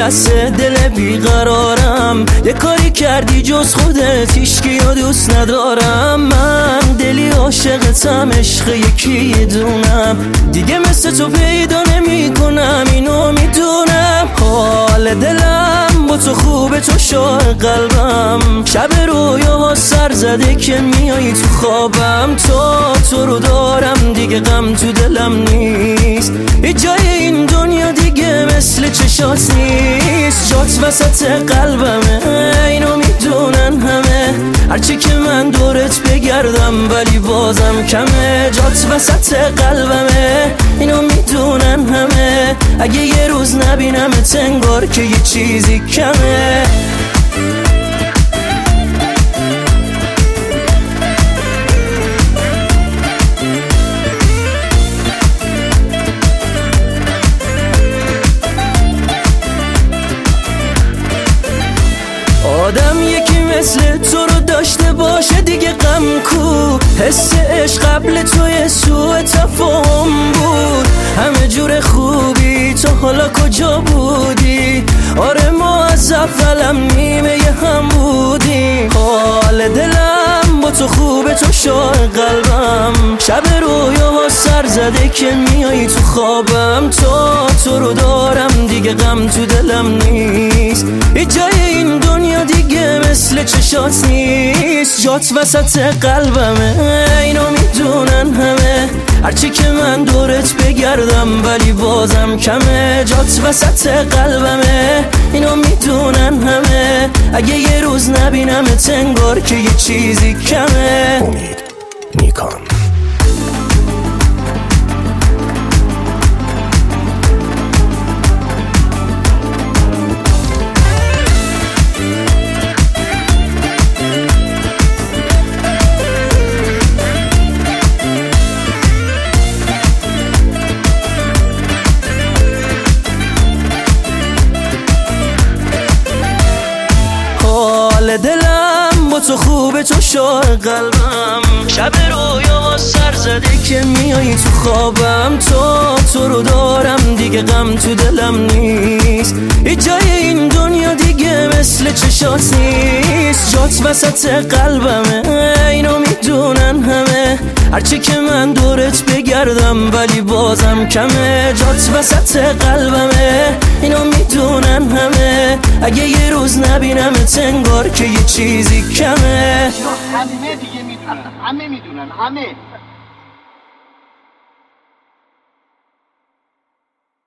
دست دل بیقرارم، یه کاری کردی جز خودت هیچکیو دوست ندارم. من دلی عاشقتم، عشق یکی دونم، دیگه مثل تو پیدا نمی کنم، اینو میدونم. حال دلم با تو خوبه، تو شاه قلبم، شب رویاها سر زده که میایی تو خوابم. تو رو دارم دیگه غم تو دلم نیست، هیچ جای این دنیا دیگه مثل چشات نیست. جات وسط قلبمه، اینو میدونن همه، هرچی که من دورت بگردم ولی بازم کمه. جات وسط قلبمه، اینو میدونن همه، اگه یه روز نبینمت انگار که یه چیزی کمه. آدم یکی مثل تو رو داشته باشه دیگه غم کو، حس عشق قبل توی سوء تفاهم بود. همه جور خوبی تو حالا کجا بودی؟ آره ما از اولم نیمه هم بودیم. حال دلم با تو خوبه، تو شاه قلبم، شب رویاها سر زده که میایی تو خوابم. تو رو دارم دیگه غم تو دلم نیست، هیچ جای این دنیا دیگه مثل چشات نیست. جات وسط قلبمه، اینو میدونن همه، هرچی که من دورت بگردم ولی بازم کمه. جات وسط قلبمه، اینو میدونن همه، اگه یه روز نبینمت انگار که یه چیزی کمه. امید نیکان. حال دلم با تو خوبه، تو شاه قلبم، شب رویا سر زده که میایی تو خوابم. تو رو دارم دیگه غم تو دلم نیست، هیچ جای این دنیا دیگه مثل چشات نیست. جات وسط قلبمه، اینو میدونن همه، هرچی که من دورت بگردم ولی بازم کمه. جات وسط قلبمه، اینو میدونن همه، اگه یه روز نبینمت انگار که یه چیزی کمه. همه دیگه میدونن، همه میدونن، همه